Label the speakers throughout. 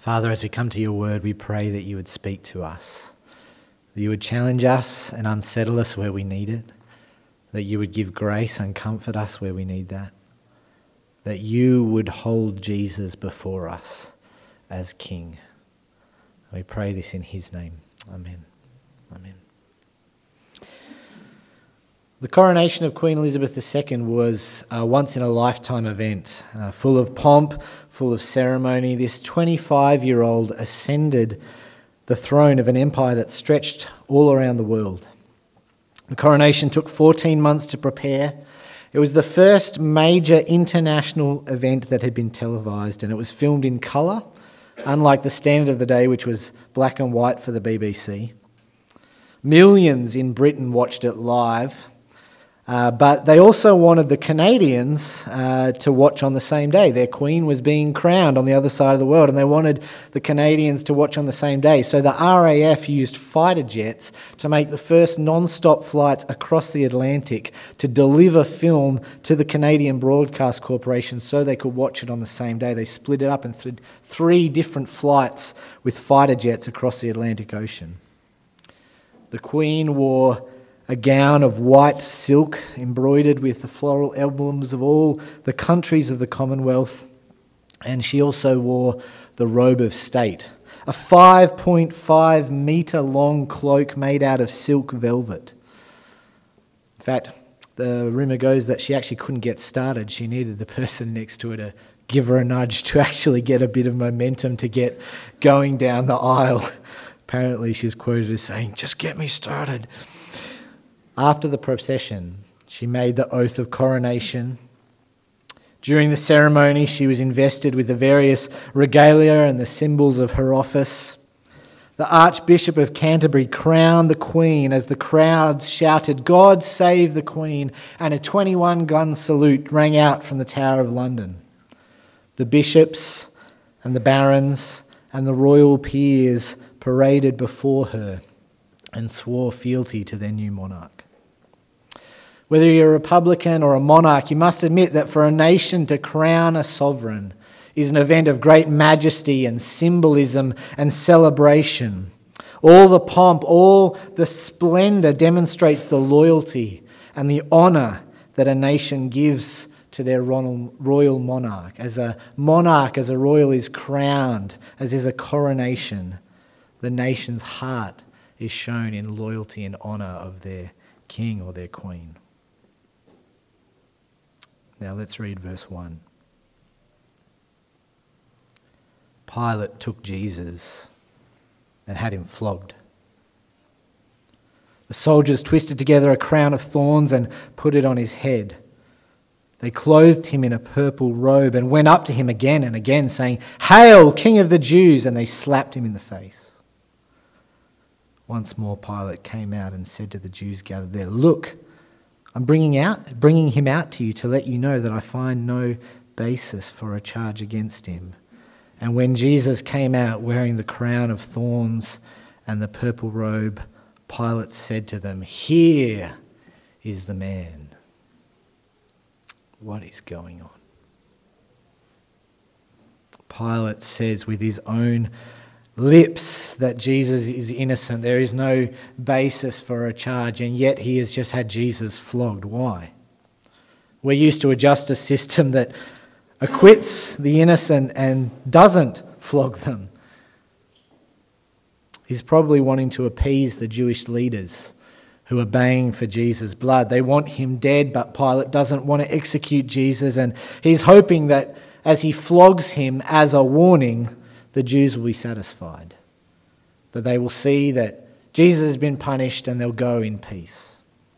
Speaker 1: Father, as we come to your word, we pray that you would speak to us, that you would challenge us and unsettle us where we need it, that you would give grace and comfort us where we need that you would hold Jesus before us as King. We pray this in his name. Amen. Amen. The coronation of Queen Elizabeth II was a once-in-a-lifetime event, full of pomp, full of ceremony. This 25-year-old ascended the throne of an empire that stretched all around the world. The coronation took 14 months to prepare. It was the first major international event that had been televised, and it was filmed in colour, unlike the standard of the day, which was black and white for the BBC. Millions in Britain watched it live. But they also wanted the Canadians to watch on the same day. Their queen was being crowned on the other side of the world, and they wanted the Canadians to watch on the same day. So the RAF used fighter jets to make the first non-stop flights across the Atlantic to deliver film to the Canadian Broadcast Corporation so they could watch it on the same day. They split it up into 3 different flights with fighter jets across the Atlantic Ocean. The Queen wore a gown of white silk embroidered with the floral emblems of all the countries of the Commonwealth, and she also wore the robe of state, a 5.5 metre long cloak made out of silk velvet. In fact, the rumour goes that she actually couldn't get started. She needed the person next to her to give her a nudge to actually get a bit of momentum to get going down the aisle. Apparently she's quoted as saying, "Just get me started." After the procession, she made the oath of coronation. During the ceremony, she was invested with the various regalia and the symbols of her office. The Archbishop of Canterbury crowned the Queen as the crowds shouted, "God save the Queen," and a 21-gun salute rang out from the Tower of London. The bishops and the barons and the royal peers paraded before her and swore fealty to their new monarch. Whether you're a republican or a monarch, you must admit that for a nation to crown a sovereign is an event of great majesty and symbolism and celebration. All the pomp, all the splendour demonstrates the loyalty and the honour that a nation gives to their royal monarch. As a royal is crowned, as is a coronation, the nation's heart is shown in loyalty and honour of their king or their queen. Now let's read verse 1. Pilate took Jesus and had him flogged. The soldiers twisted together a crown of thorns and put it on his head. They clothed him in a purple robe and went up to him again and again, saying, "Hail, King of the Jews!" And they slapped him in the face. Once more Pilate came out and said to the Jews gathered there, "Look, I'm bringing him out to you to let you know that I find no basis for a charge against him." And when Jesus came out wearing the crown of thorns and the purple robe, Pilate said to them, "Here is the man." What is going on? Pilate says with his own lips that Jesus is innocent. There is no basis for a charge, and yet he has just had Jesus flogged. Why? We're used to a justice system that acquits the innocent and doesn't flog them. He's probably wanting to appease the Jewish leaders who are baying for Jesus' blood. They want him dead, but Pilate doesn't want to execute Jesus, and he's hoping that as he flogs him as a warning, the Jews will be satisfied, that they will see that Jesus has been punished and they'll go in peace.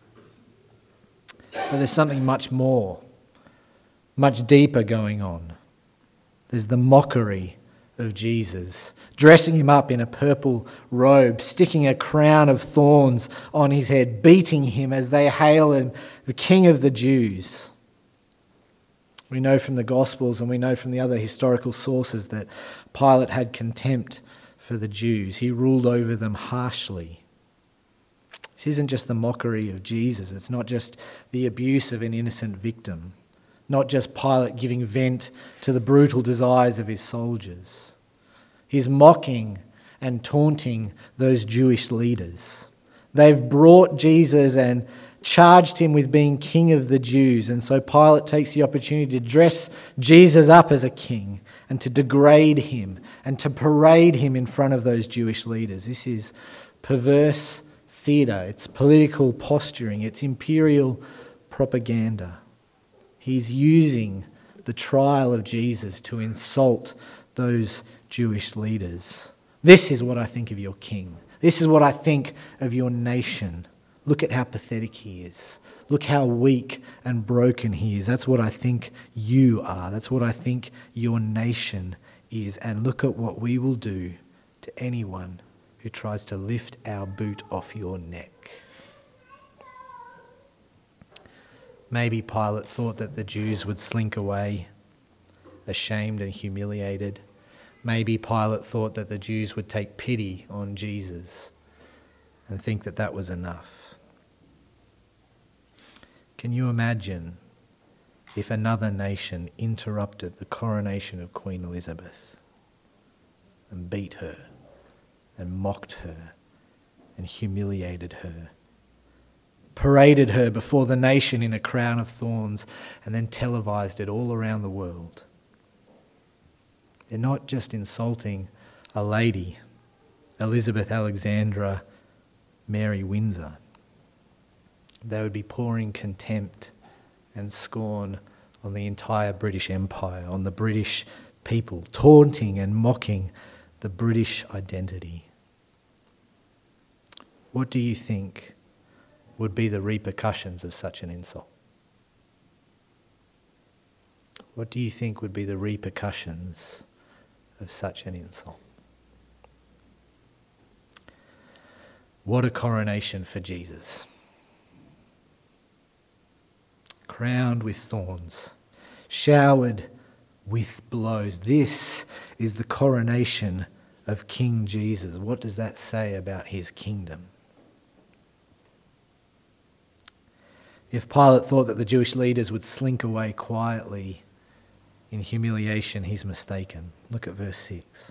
Speaker 1: But there's something much more, much deeper going on. There's the mockery of Jesus, dressing him up in a purple robe, sticking a crown of thorns on his head, beating him as they hail him the King of the Jews. We know from the Gospels and we know from the other historical sources that Pilate had contempt for the Jews. He ruled over them harshly. This isn't just the mockery of Jesus. It's not just the abuse of an innocent victim. Not just Pilate giving vent to the brutal desires of his soldiers. He's mocking and taunting those Jewish leaders. They've brought Jesus and charged him with being king of the Jews. And so Pilate takes the opportunity to dress Jesus up as a king and to degrade him and to parade him in front of those Jewish leaders. This is perverse theatre. It's political posturing. It's imperial propaganda. He's using the trial of Jesus to insult those Jewish leaders. This is what I think of your king. This is what I think of your nation. Look at how pathetic he is. Look how weak and broken he is. That's what I think you are. That's what I think your nation is. And look at what we will do to anyone who tries to lift our boot off your neck. Maybe Pilate thought that the Jews would slink away, ashamed and humiliated. Maybe Pilate thought that the Jews would take pity on Jesus and think that that was enough. Can you imagine if another nation interrupted the coronation of Queen Elizabeth and beat her and mocked her and humiliated her, paraded her before the nation in a crown of thorns, and then televised it all around the world? They're not just insulting a lady, Elizabeth Alexandra Mary Windsor. They would be pouring contempt and scorn on the entire British Empire, on the British people, taunting and mocking the British identity. What do you think would be the repercussions of such an insult? What do you think would be the repercussions of such an insult? What a coronation for Jesus. Crowned with thorns, showered with blows. This is the coronation of King Jesus. What does that say about his kingdom? If Pilate thought that the Jewish leaders would slink away quietly in humiliation, he's mistaken. Look at verse 6.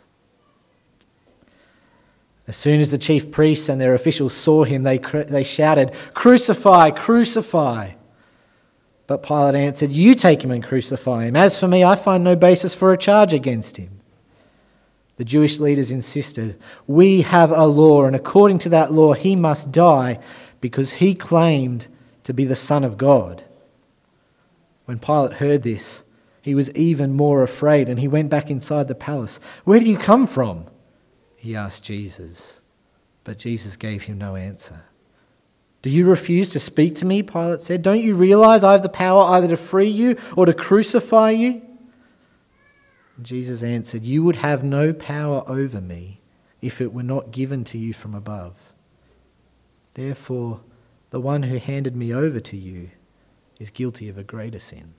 Speaker 1: As soon as the chief priests and their officials saw him, they shouted, "Crucify, crucify!" But Pilate answered, "You take him and crucify him. As for me, I find no basis for a charge against him." The Jewish leaders insisted, "We have a law, and according to that law he must die because he claimed to be the Son of God." When Pilate heard this, he was even more afraid, and he went back inside the palace. "Where do you come from?" he asked Jesus. But Jesus gave him no answer. "Do you refuse to speak to me?" Pilate said. "Don't you realize I have the power either to free you or to crucify you?" And Jesus answered, "You would have no power over me if it were not given to you from above. Therefore, the one who handed me over to you is guilty of a greater sin."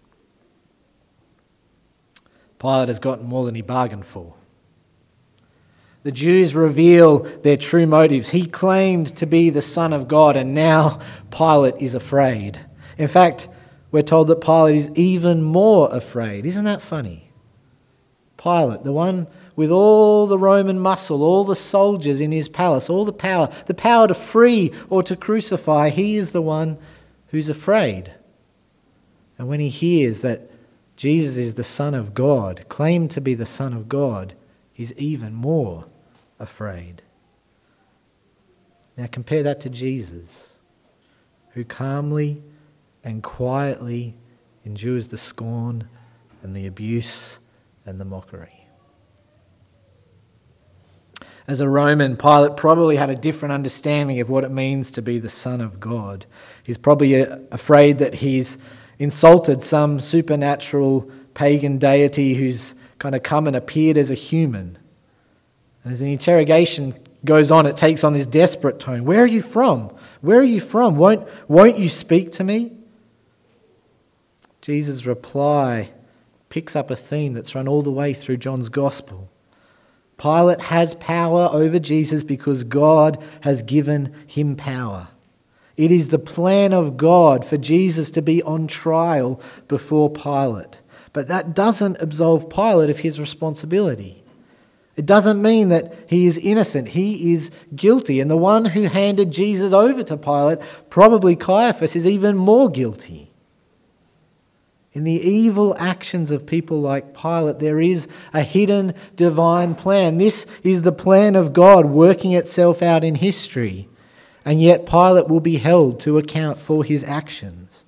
Speaker 1: Pilate has gotten more than he bargained for. The Jews reveal their true motives. He claimed to be the Son of God, and now Pilate is afraid. In fact, we're told that Pilate is even more afraid. Isn't that funny? Pilate, the one with all the Roman muscle, all the soldiers in his palace, all the power to free or to crucify, he is the one who's afraid. And when he hears that Jesus is the Son of God, claimed to be the Son of God, he's even more afraid. Now compare that to Jesus, who calmly and quietly endures the scorn and the abuse and the mockery. As a Roman, Pilate probably had a different understanding of what it means to be the Son of God. He's probably afraid that he's insulted some supernatural pagan deity who's kind of come and appeared as a human. And as the interrogation goes on, it takes on this desperate tone. "Where are you from? Where are you from? Won't you speak to me?" Jesus' reply picks up a theme that's run all the way through John's Gospel. Pilate has power over Jesus because God has given him power. It is the plan of God for Jesus to be on trial before Pilate. But that doesn't absolve Pilate of his responsibility. It doesn't mean that he is innocent. He is guilty. And the one who handed Jesus over to Pilate, probably Caiaphas, is even more guilty. In the evil actions of people like Pilate, there is a hidden divine plan. This is the plan of God working itself out in history. And yet Pilate will be held to account for his actions.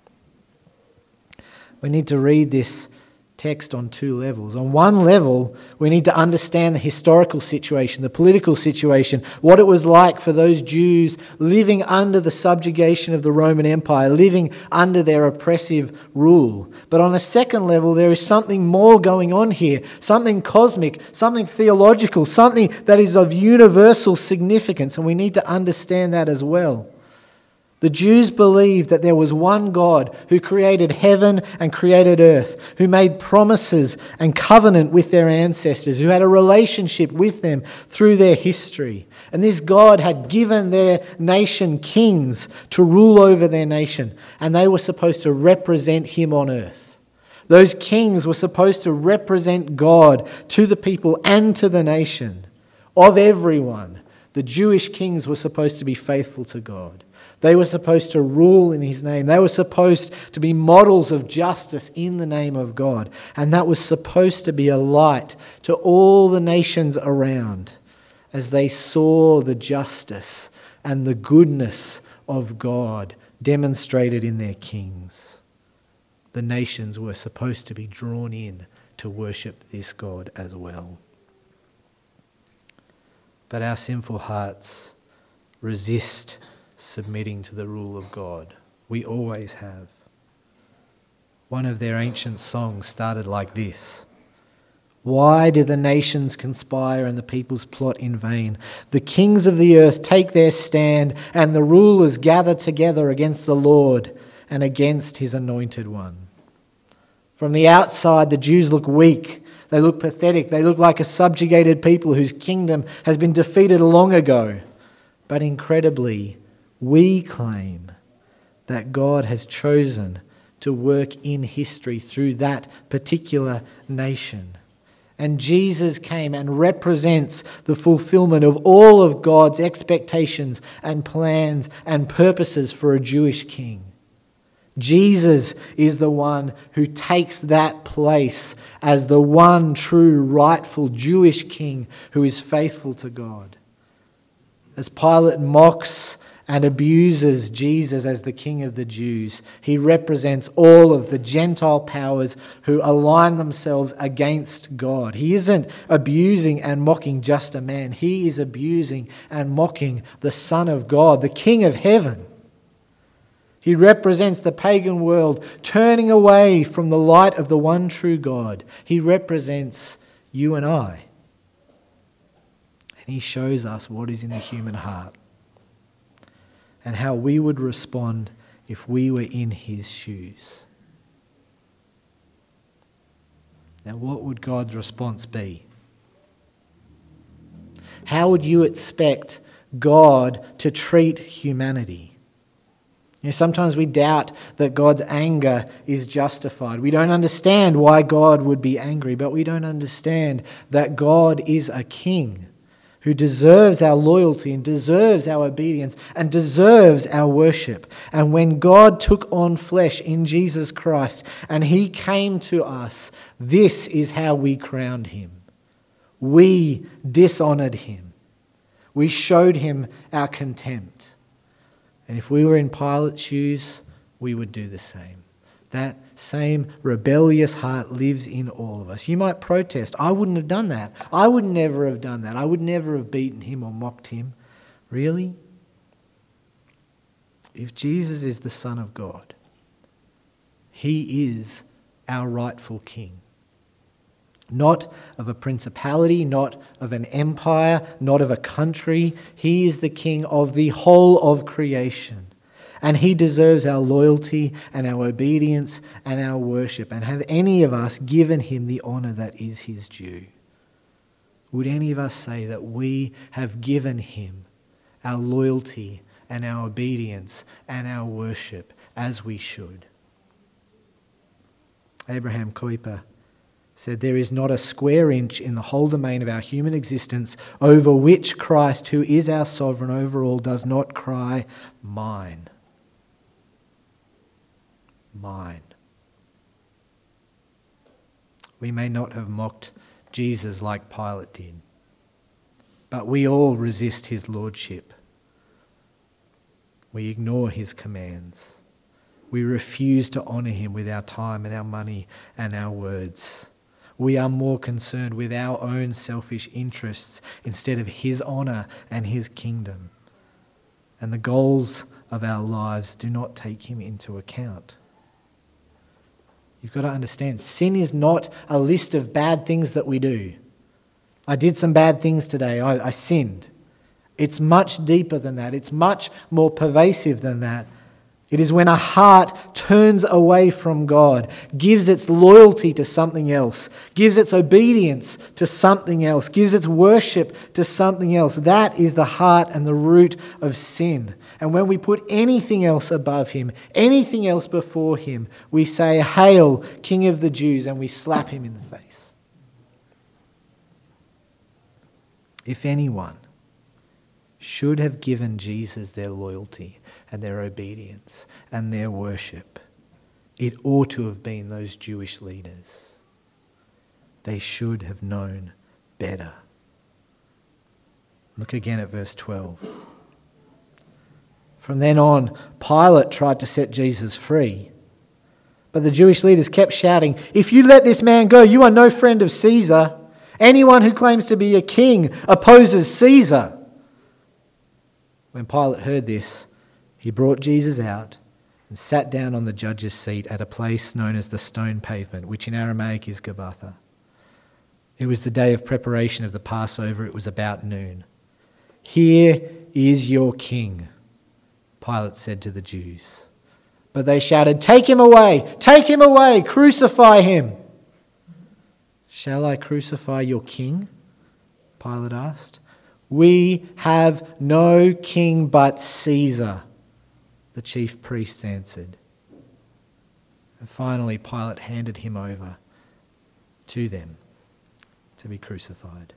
Speaker 1: We need to read this text on two levels. On one level, we need to understand the historical situation, the political situation, what it was like for those Jews living under the subjugation of the Roman Empire, living under their oppressive rule. But on a second level, there is something more going on here, something cosmic, something theological, something that is of universal significance, and we need to understand that as well. The Jews believed that there was one God who created heaven and created earth, who made promises and covenant with their ancestors, who had a relationship with them through their history. And this God had given their nation kings to rule over their nation, and they were supposed to represent him on earth. Those kings were supposed to represent God to the people and to the nation. Of everyone, the Jewish kings were supposed to be faithful to God. They were supposed to rule in his name. They were supposed to be models of justice in the name of God. And that was supposed to be a light to all the nations around as they saw the justice and the goodness of God demonstrated in their kings. The nations were supposed to be drawn in to worship this God as well. But our sinful hearts resist submitting to the rule of God. We always have. One of their ancient songs started like this: "Why do the nations conspire and the peoples plot in vain? The kings of the earth take their stand, and the rulers gather together against the Lord and against his anointed one." From the outside, the Jews look weak. They look pathetic. They look like a subjugated people whose kingdom has been defeated long ago. But incredibly, we claim that God has chosen to work in history through that particular nation. And Jesus came and represents the fulfillment of all of God's expectations and plans and purposes for a Jewish king. Jesus is the one who takes that place as the one true rightful Jewish king who is faithful to God. As Pilate mocks and abuses Jesus as the King of the Jews, he represents all of the Gentile powers who align themselves against God. He isn't abusing and mocking just a man. He is abusing and mocking the Son of God, the King of heaven. He represents the pagan world turning away from the light of the one true God. He represents you and I. And he shows us what is in the human heart and how we would respond if we were in his shoes. Now, what would God's response be? How would you expect God to treat humanity? You know, sometimes we doubt that God's anger is justified. We don't understand why God would be angry, but we don't understand that God is a king who deserves our loyalty and deserves our obedience and deserves our worship. And when God took on flesh in Jesus Christ and he came to us, this is how we crowned him. We dishonored him. We showed him our contempt. And if we were in Pilate's shoes, we would do the same. That same rebellious heart lives in all of us. You might protest. I wouldn't have done that. I would never have done that. I would never have beaten him or mocked him. Really? If Jesus is the Son of God, he is our rightful king. Not of a principality, not of an empire, not of a country. He is the king of the whole of creation. And he deserves our loyalty and our obedience and our worship. And have any of us given him the honour that is his due? Would any of us say that we have given him our loyalty and our obedience and our worship as we should? Abraham Kuyper said, "There is not a square inch in the whole domain of our human existence over which Christ, who is our sovereign over all, does not cry, 'Mine, mine.'" We may not have mocked Jesus like Pilate did, but we all resist his lordship. We ignore his commands. We refuse to honour him with our time and our money and our words. We are more concerned with our own selfish interests instead of his honour and his kingdom. And the goals of our lives do not take him into account. You've got to understand, sin is not a list of bad things that we do. I did some bad things today. I sinned. It's much deeper than that. It's much more pervasive than that. It is when a heart turns away from God, gives its loyalty to something else, gives its obedience to something else, gives its worship to something else. That is the heart and the root of sin. And when we put anything else above him, anything else before him, we say, "Hail, King of the Jews," and we slap him in the face. If anyone should have given Jesus their loyalty and their obedience and their worship, it ought to have been those Jewish leaders. They should have known better. Look again at verse 12. From then on, Pilate tried to set Jesus free, but the Jewish leaders kept shouting, "If you let this man go, you are no friend of Caesar. Anyone who claims to be a king opposes Caesar." When Pilate heard this, he brought Jesus out and sat down on the judge's seat at a place known as the Stone Pavement, which in Aramaic is Gabbatha. It was the day of preparation of the Passover. It was about noon. "Here is your king," Pilate said to the Jews. But they shouted, "Take him away! Take him away! Crucify him!" "Shall I crucify your king?" Pilate asked. "We have no king but Caesar," the chief priests answered. And finally, Pilate handed him over to them to be crucified.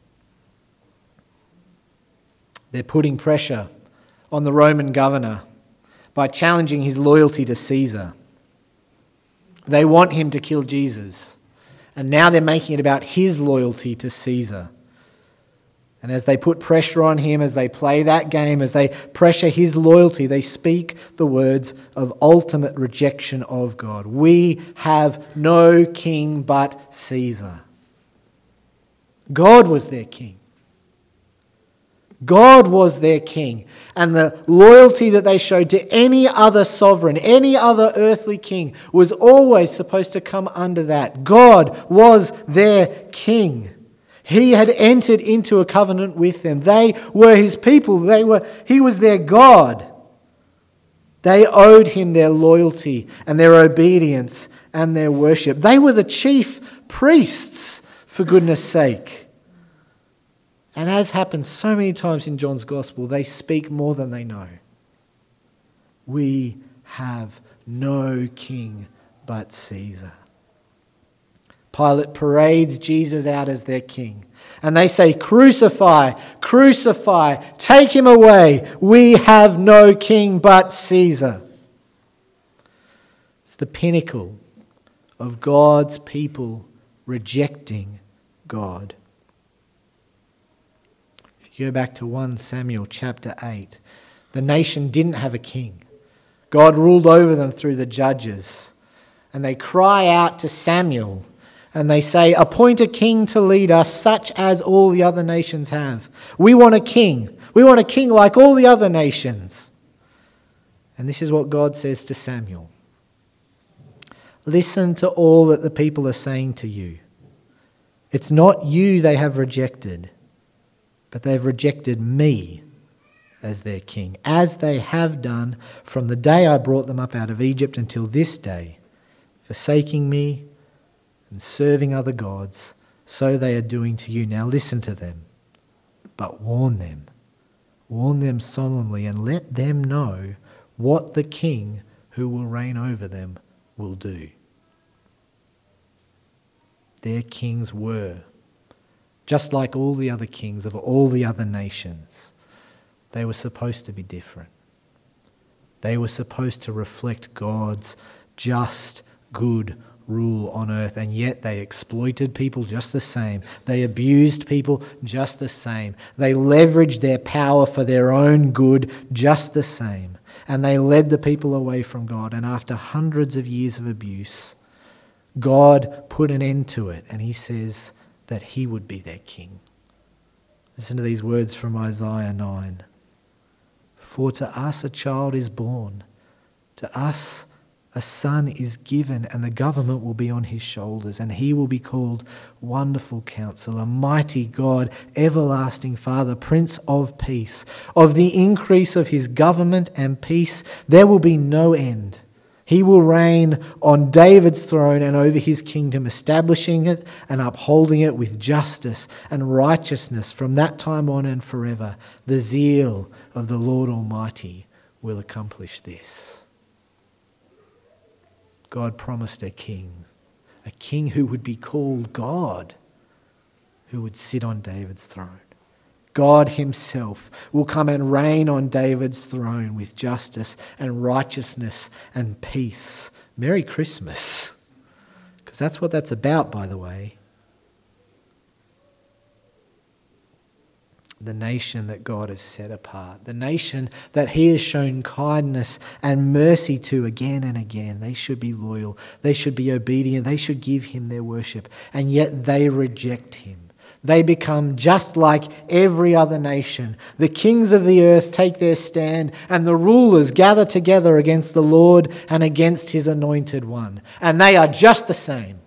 Speaker 1: They're putting pressure on the Roman governor by challenging his loyalty to Caesar. They want him to kill Jesus, and now they're making it about his loyalty to Caesar. And as they put pressure on him, as they play that game, as they pressure his loyalty, they speak the words of ultimate rejection of God. "We have no king but Caesar." God was their king. God was their king. And the loyalty that they showed to any other sovereign, any other earthly king, was always supposed to come under that. God was their king. He had entered into a covenant with them. They were his people. He was their God. They owed him their loyalty and their obedience and their worship. They were the chief priests, for goodness sake. And as happens so many times in John's Gospel, they speak more than they know. We have no king but Caesar. Pilate parades Jesus out as their king. And they say, "Crucify, crucify, take him away. We have no king but Caesar." It's the pinnacle of God's people rejecting God. If you go back to 1 Samuel chapter 8, the nation didn't have a king. God ruled over them through the judges. And they cry out to Samuel. And they say, "Appoint a king to lead us, such as all the other nations have." We want a king. We want a king like all the other nations. And this is what God says to Samuel. "Listen to all that the people are saying to you. It's not you they have rejected, but they've rejected me as their king, as they have done from the day I brought them up out of Egypt until this day, forsaking me and serving other gods. So they are doing to you. Now listen to them, but warn them solemnly, and let them know what the king who will reign over them will do." Their kings were, just like all the other kings of all the other nations, they were supposed to be different. They were supposed to reflect God's just, good rule on earth, and yet they exploited people just the same. They abused people just the same. They leveraged their power for their own good just the same. And they led the people away from God. And after hundreds of years of abuse, God put an end to it, and he says that he would be their king. Listen to these words from Isaiah 9. For to us a child is born, to us a son is given, and the government will be on his shoulders, and he will be called Wonderful Counselor, Mighty God, Everlasting Father, Prince of Peace. Of the increase of his government and peace there will be no end. He will reign on David's throne and over his kingdom, establishing it and upholding it with justice and righteousness from that time on and forever. The zeal of the Lord Almighty will accomplish this. God promised a king who would be called God, who would sit on David's throne. God himself will come and reign on David's throne with justice and righteousness and peace. Merry Christmas. Because that's what that's about, by the way. The nation that God has set apart, the nation that he has shown kindness and mercy to again and again. They should be loyal, they should be obedient, they should give him their worship, and yet they reject him. They become just like every other nation. The kings of the earth take their stand, and the rulers gather together against the Lord and against his anointed one. And they are just the same.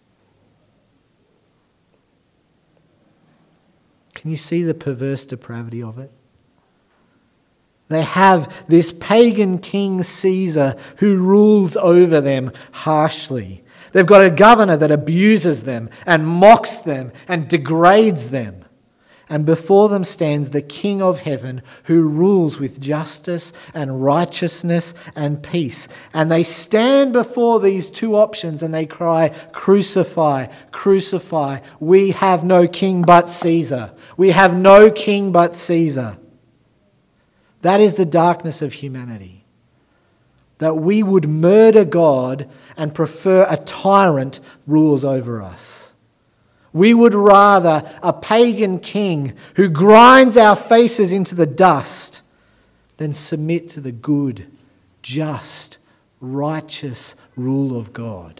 Speaker 1: Can you see the perverse depravity of it? They have this pagan king Caesar who rules over them harshly. They've got a governor that abuses them and mocks them and degrades them. And before them stands the King of heaven who rules with justice and righteousness and peace. And they stand before these two options and they cry, "Crucify, crucify. We have no king but Caesar. We have no king but Caesar." That is the darkness of humanity. That we would murder God and prefer a tyrant rules over us. We would rather a pagan king who grinds our faces into the dust than submit to the good, just, righteous rule of God.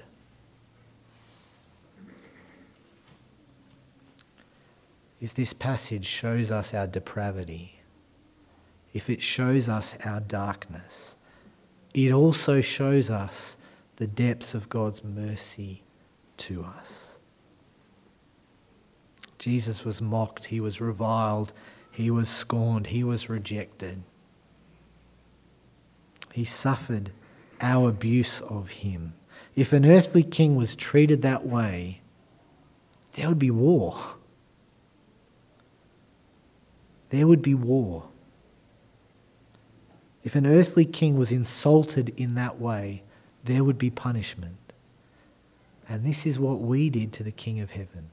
Speaker 1: If this passage shows us our depravity, if it shows us our darkness, it also shows us the depths of God's mercy to us. Jesus was mocked, he was reviled, he was scorned, he was rejected. He suffered our abuse of him. If an earthly king was treated that way, there would be war. There would be war. If an earthly king was insulted in that way, there would be punishment. And this is what we did to the King of heaven.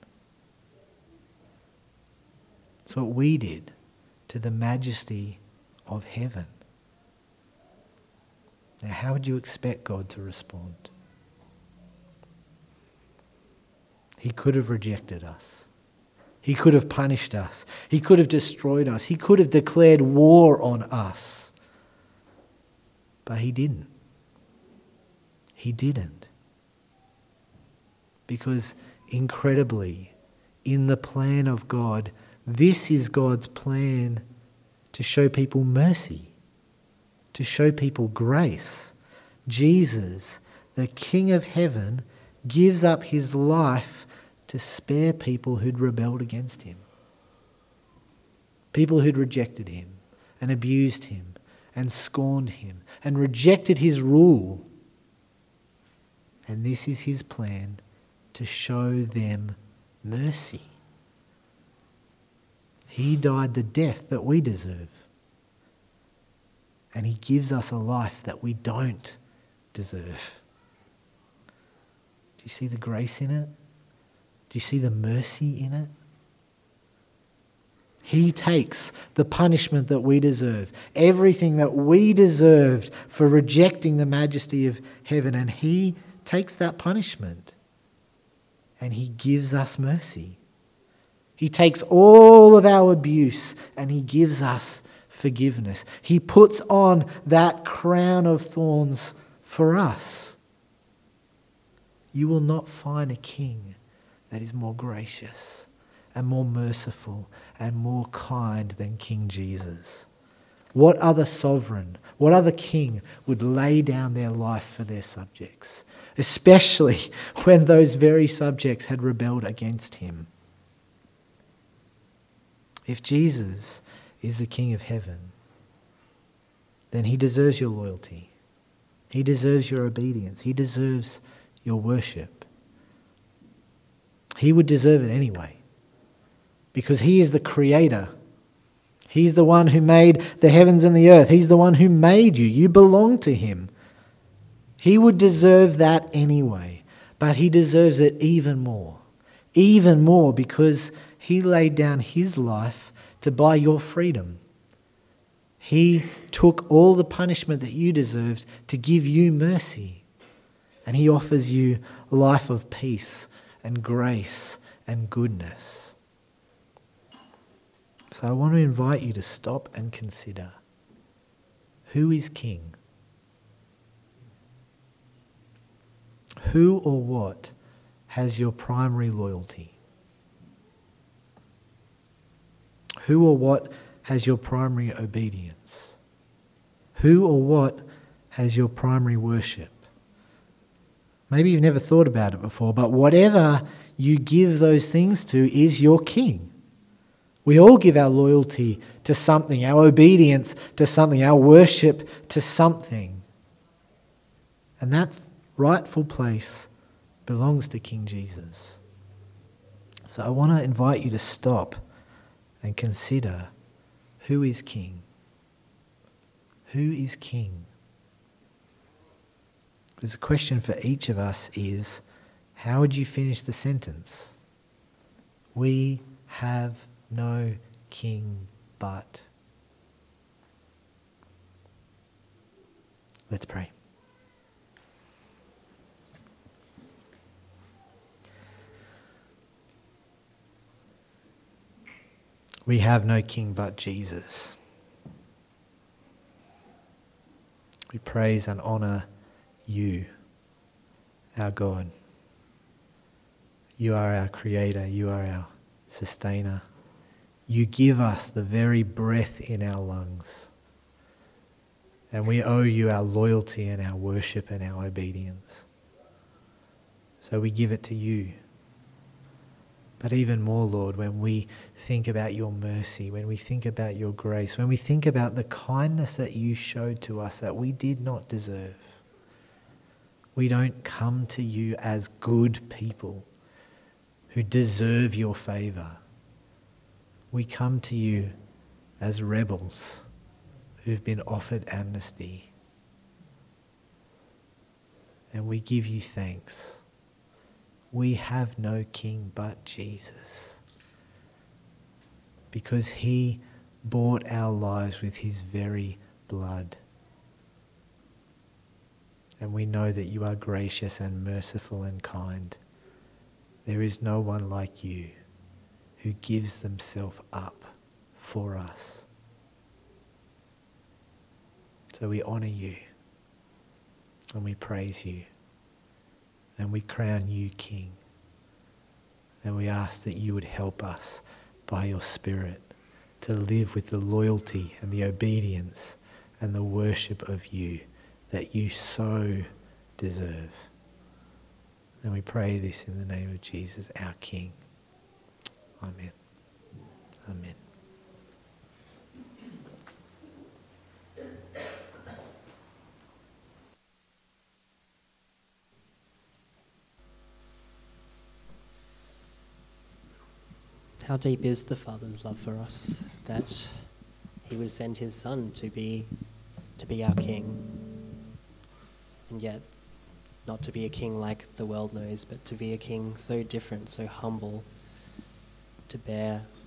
Speaker 1: It's what we did to the majesty of heaven. Now, how would you expect God to respond? He could have rejected us. He could have punished us. He could have destroyed us. He could have declared war on us. But he didn't. He didn't. Because incredibly, in the plan of God, this is God's plan to show people mercy, to show people grace. Jesus, the King of heaven, gives up his life to spare people who'd rebelled against him. People who'd rejected him and abused him and scorned him and rejected his rule. And this is his plan to show them mercy. He died the death that we deserve. And he gives us a life that we don't deserve. Do you see the grace in it? Do you see the mercy in it? He takes the punishment that we deserve, everything that we deserved for rejecting the majesty of heaven, and he takes that punishment and he gives us mercy. He takes all of our abuse and he gives us forgiveness. He puts on that crown of thorns for us. You will not find a king that is more gracious and more merciful and more kind than King Jesus. What other sovereign, what other king would lay down their life for their subjects, especially when those very subjects had rebelled against him? If Jesus is the King of heaven, then he deserves your loyalty. He deserves your obedience. He deserves your worship. He would deserve it anyway, because he is the creator. He's the one who made the heavens and the earth. He's the one who made you. You belong to him. He would deserve that anyway, but he deserves it even more because he laid down his life to buy your freedom. He took all the punishment that you deserved to give you mercy, and he offers you a life of peace and grace and goodness. So I want to invite you to stop and consider, who is king? Who or what has your primary loyalty? Who or what has your primary obedience? Who or what has your primary worship? Maybe you've never thought about it before, but whatever you give those things to is your king. We all give our loyalty to something, our obedience to something, our worship to something. And that rightful place belongs to King Jesus. So I want to invite you to stop and consider, who is king? Who is king? Because the question for each of us is, how would you finish the sentence? We have no king but. Let's pray. We have no king but Jesus. We praise and honour you, our God. You are our creator. You are our sustainer. You give us the very breath in our lungs. And we owe you our loyalty and our worship and our obedience. So we give it to you. But even more, Lord, when we think about your mercy, when we think about your grace, when we think about the kindness that you showed to us that we did not deserve, we don't come to you as good people who deserve your favour. We come to you as rebels who've been offered amnesty. And we give you thanks. We have no king but Jesus, because he bought our lives with his very blood. And we know that you are gracious and merciful and kind. There is no one like you who gives themselves up for us. So we honour you and we praise you and we crown you King. And we ask that you would help us by your Spirit to live with the loyalty and the obedience and the worship of you that you so deserve. And we pray this in the name of Jesus, our King. Amen. Amen.
Speaker 2: How deep is the Father's love for us that he would send his Son to be our King. And yet not to be a king like the world knows, but to be a king so different, so humble, to bear